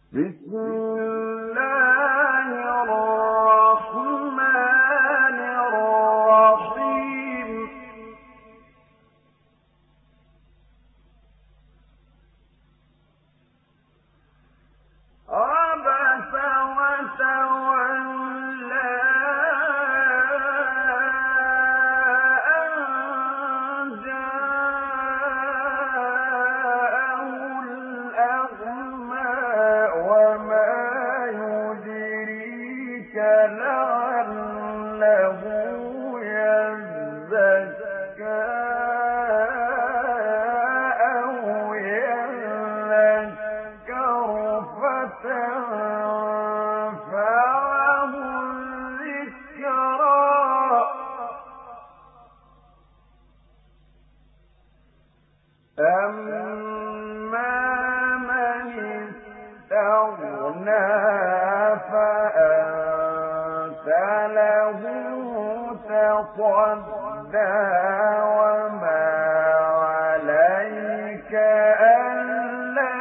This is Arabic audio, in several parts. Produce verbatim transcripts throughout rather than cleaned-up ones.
بسم الله الرحمن الرحيم عبس وتولى أن جاءه الأعمى وما يدريك لعله يزكى أو يذكر فتنفعه الذكرى أما من استغنى فأنت له تصدى وما عليك ألا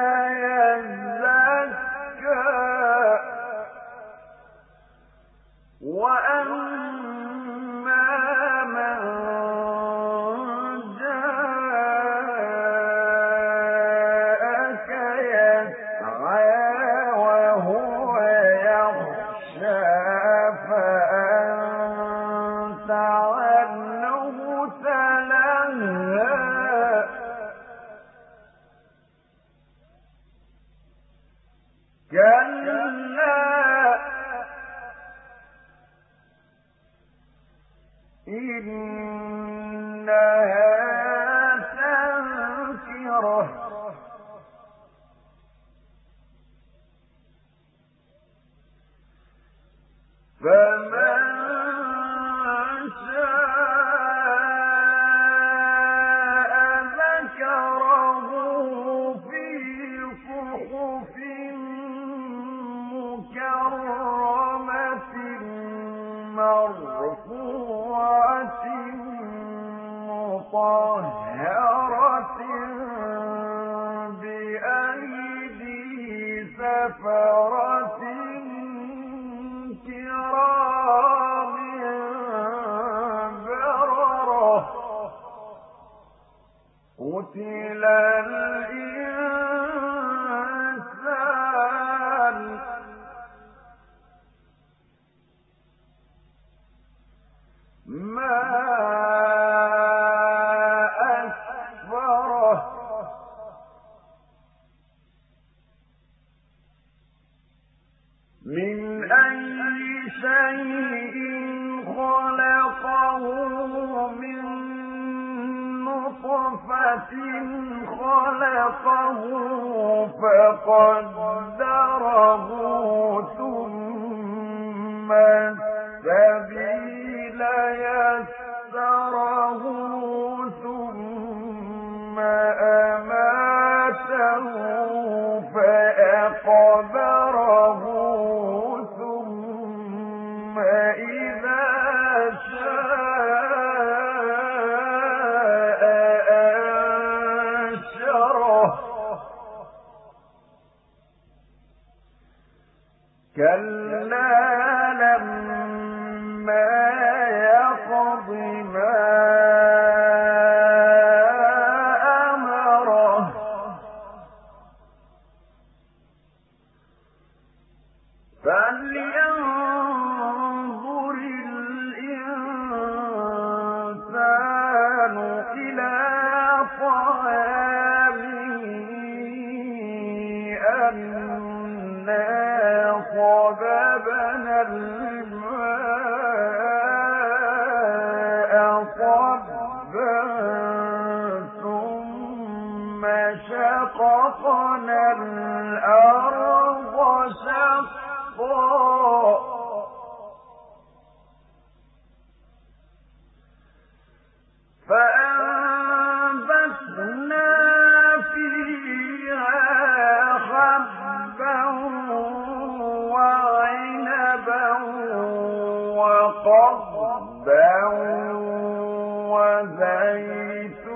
يزكى وأما من جاءك يسعى وهو يخشى فأنت عنه تلهى كلا إنها تذكرة فمن شاء ذكره في صحف مكرمة مرفوعة مطهرة بأيدي سفرة كرام بررة قتل الإنسان ما أكفره من أي شيء خلقه من نطفة خلقه فقدره ثم السبيل يسره ثم أماته فأقبره ثم إذا شاء أنشره كلا لما يقض ما أمره فلينظر الإنسان إلى طعامه أنا صببنا الماء صبا ثم شققنا الأرض شقا فأنبتنا فيها حبا وعنبا وقضبا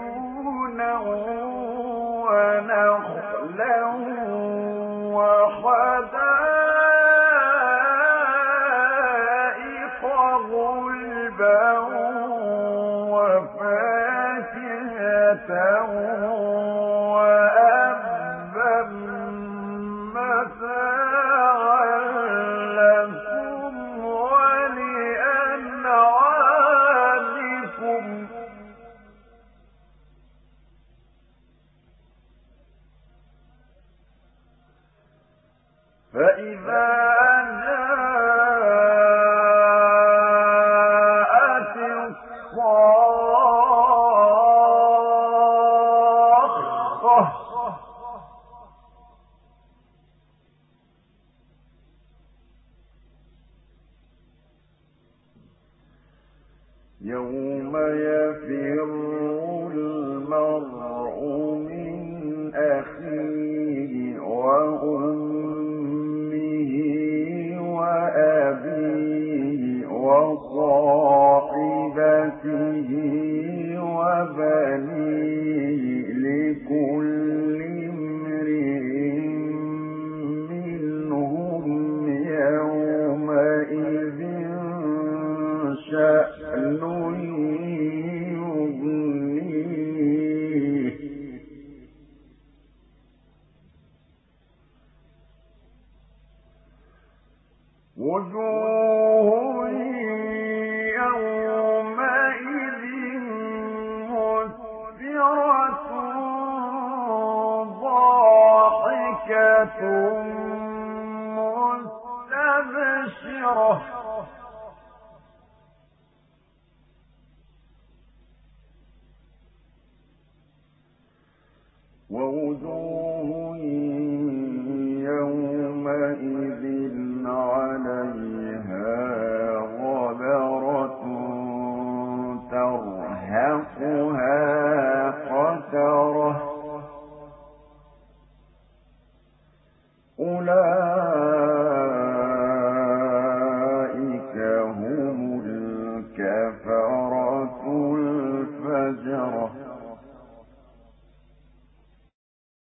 وزيتونا ونخلا وحدائق فإذا جاءت الصاخة يوم يفر المرء من أخيه وأمه وأبيه وصاحبته وبنيه لكل امرئ منهم يومئذ شأن يغنيه وجوه يومئذ مسفرة ضاحكة مستبشرة ووجوه يومئذ عليها غبرة ترهقها قترة أولئك هم الكفرة الفجرة